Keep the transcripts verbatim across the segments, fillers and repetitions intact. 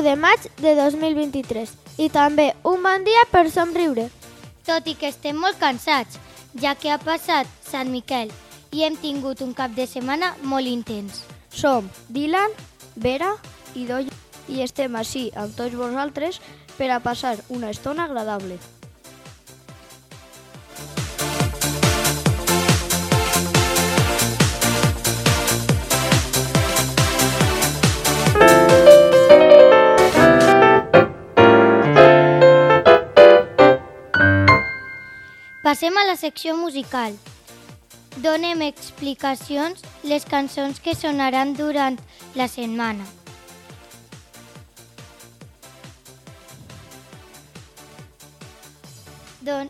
de maig de dos mil vint-i-tres i també un bon dia per somriure. Tot i que estem molt cansats, ja que ha passat Sant Miquel i hem tingut un cap de setmana molt intens. Som Dylan, Vera i Doll i estem així amb tots vosaltres per a passar una estona agradable. Passem a la secció musical. Donem explicacions les cançons que sonaran durant la setmana. Don...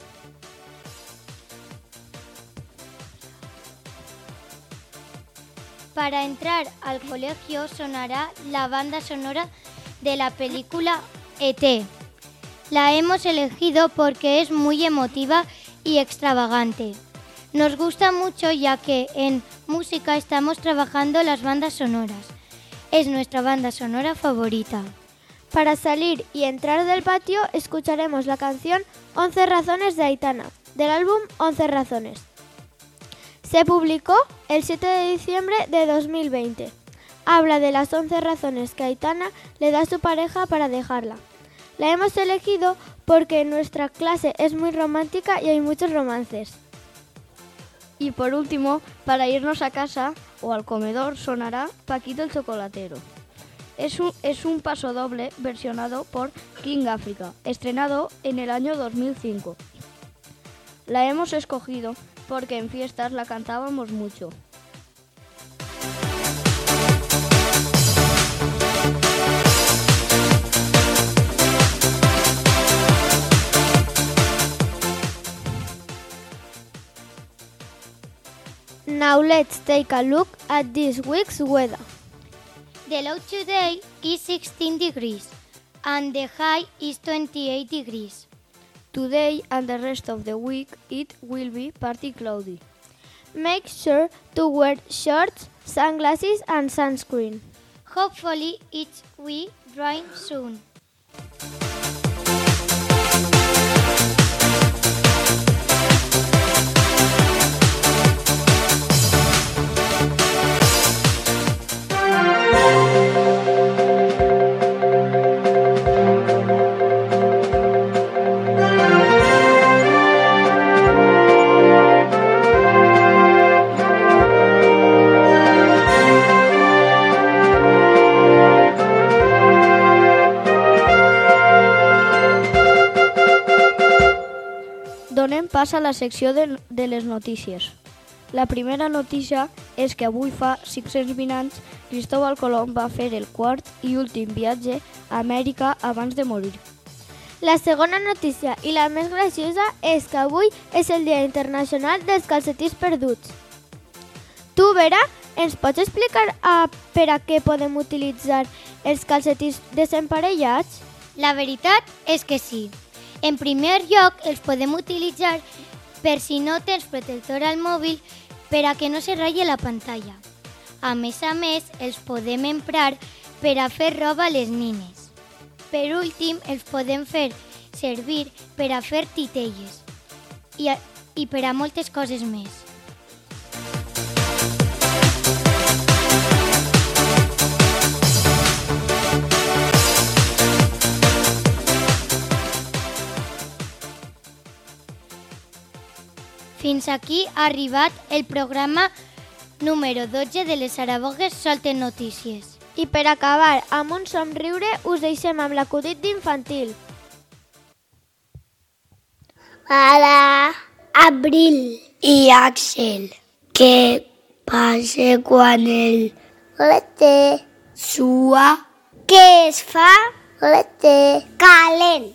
Para entrar al colegio sonará la banda sonora de la película E T. La hemos elegido porque es muy emotiva y extravagante. Nos gusta mucho ya que en música estamos trabajando las bandas sonoras. Es nuestra banda sonora favorita. Para salir y entrar del patio escucharemos la canción once razones de Aitana, del álbum once razones. Se publicó el siete de diciembre de dos mil veinte. Habla de las once razones que Aitana le da a su pareja para dejarla. La hemos elegido porque nuestra clase es muy romántica y hay muchos romances. Y por último, para irnos a casa o al comedor sonará Paquito el Chocolatero. Es un, es un paso doble versionado por King Africa, estrenado en el año dos mil cinco. La hemos escogido porque en fiestas la cantábamos mucho. Now let's take a look at this week's weather. The low today is sixteen degrees and the high is twenty-eight degrees. Today and the rest of the week it will be partly cloudy. Make sure to wear shorts, sunglasses and sunscreen. Hopefully it will rain soon. Donem pas a la secció de, de les notícies. La primera notícia és que avui fa cinc-cents vint anys Cristóbal Colom va fer el quart i últim viatge a Amèrica abans de morir. La segona notícia i la més graciosa és que avui és el Dia Internacional dels Calcetins Perduts. Tu, Vera, ens pots explicar uh, per a què podem utilitzar els calcetins desemparellats? La veritat és que sí. En primer lloc, els podem utilitzar per si no tens protector al mòbil per a que no se ratlli la pantalla. A més a més, els podem emprar per a fer roba a les nines. Per últim, els podem fer servir per a fer titelles i, a, i per a moltes coses més. Fins aquí ha arribat el programa número dotze de les Saragogues Solten Notícies. I per acabar amb un somriure us deixem amb l'acudit d'infantil. Para Abril i Axel, què passa quan el lete sua? Què es fa? Lete calent.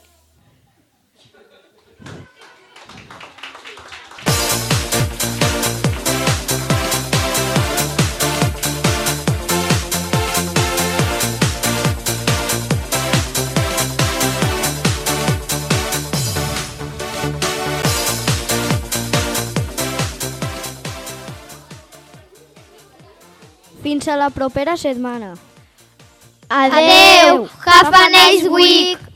Fins a la propera setmana. Adeu! Have a nice week!